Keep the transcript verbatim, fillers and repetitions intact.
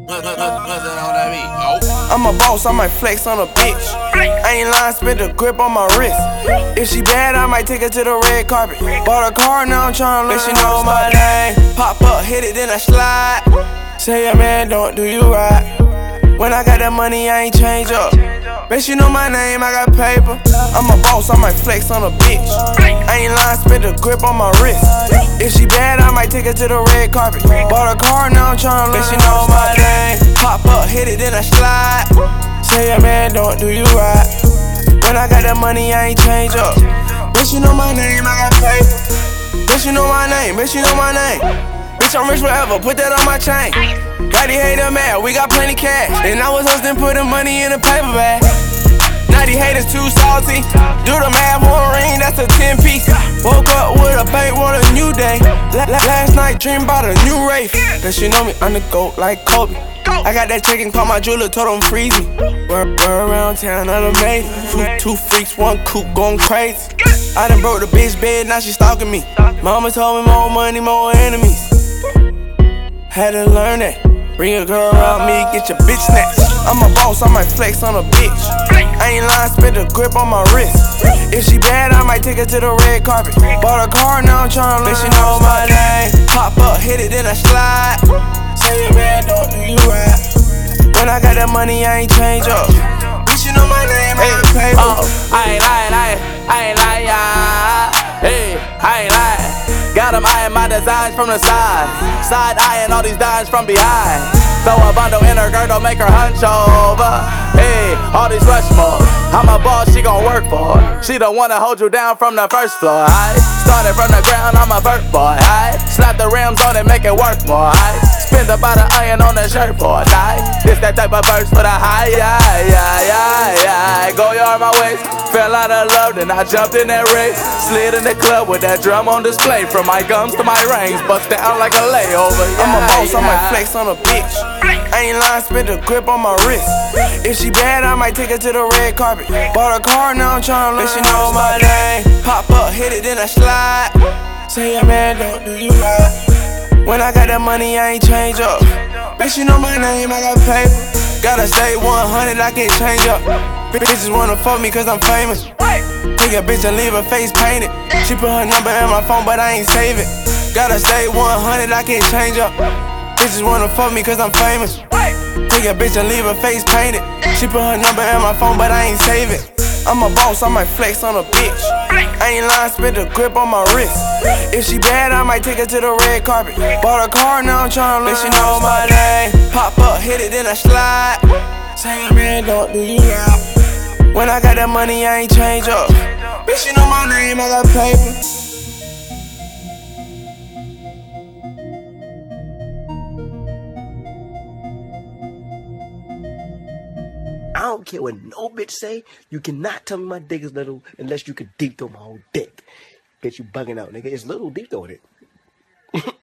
I'm a boss, I might flex on a bitch. I ain't lying, spit the grip on my wrist. If she bad, I might take her to the red carpet. Bought a car, now I'm tryna let she know my name. Pop up, hit it, then I slide. Say, yeah, man, don't do you right. When I got that money, I ain't change up. Bet you know my name, I got paper. I'm a boss, I might flex on a bitch. I ain't lying, spit the grip on my wrist. If she bad, I might take her to the red carpet. Bought a car, now I'm tryna let she know my name. Pop up, hit it, then I slide. Say, yeah, man, don't do you right. When I got that money, I ain't change up. Bet you know my name, I got paper. Bet you know my name, bet you know my name. Bitch, I'm rich forever, put that on my chain. Got these haters mad, we got plenty cash. And I was hustling, putting money in a paper bag. Now these haters too salty. Do the math, one ring, that's a ten piece. Woke up with a bank, want a new day. Last night, dreamed about a new Wraith. Cause you know me, I'm the GOAT like Kobe. I got that chicken, call my jeweler, told him freeze me. Run, run around town, I done made it. Two, two freaks, one coupe, going crazy. I done broke the bitch bed, now she stalking me. Mama told me more money, more enemies. Had to learn that. Bring a girl around me, get your bitch snatched. I'm a boss, I might flex on a bitch. I ain't lying, spit the grip on my wrist. If she bad, I might take her to the red carpet. Bought a car, now I'm tryna let she know my name. Pop up, hit it, then I slide. Say, yeah, man, don't do you right. When I got that money, I ain't change up. Bitch, you know my name, I ain't paper. Oh, I ain't lying, I ain't, I ain't lying. Hey, I ain't lying. Got them eyeing my designs from the side. Side eyeing all these dimes from behind. Throw a bundle in her girdle, make her hunch over. Hey, all these rush more. I'm a boss, she gon' work for it. She don't wanna hold you down from the first floor. I started from the ground, I'm a vert boy. I slap the rims on it, make it work more. I spend about an iron on the shirt for a night. This that type of verse for the high, yeah, yeah, yeah, yeah. Go yard my waist, fell out of love, then I jumped in that race. Slid in the club with that drum on display. From my gums to my rings, bust down like a layover. Yeah, I'm a boss, yeah. I might flex on a bitch. I ain't lying, spit the grip on my wrist. If she bad, I might take her to the red carpet. Bought a car, now I'm tryna let she know my name. Pop up, hit it, then I slide. Say, yeah, man, don't do you right. When I got that money, I ain't change up. Bitch, you know my name, I got paper. Gotta stay one hundred, I can't change up. Bitches wanna fuck me cause I'm famous. Take a bitch and leave her face painted. She put her number in my phone, but I ain't save it. Gotta stay one hundred, I can't change up. Bitches wanna fuck me cause I'm famous. Take a bitch and leave her face painted. She put her number in my phone, but I ain't save it. I'm a boss, I might flex on a bitch. I ain't lying, spit the grip on my wrist. If she bad, I might take her to the red carpet. Bought a car, now I'm tryna let she know my name. Pop up, hit it, then I slide. Say, yeah, man, don't do you right. When I got that money, I ain't change up. Bitch, you know my name, I got paper. I don't care what no bitch say. You cannot tell me my dick is little unless you can deep throw my whole dick. Bitch, you bugging out, nigga. It's little deep throw it.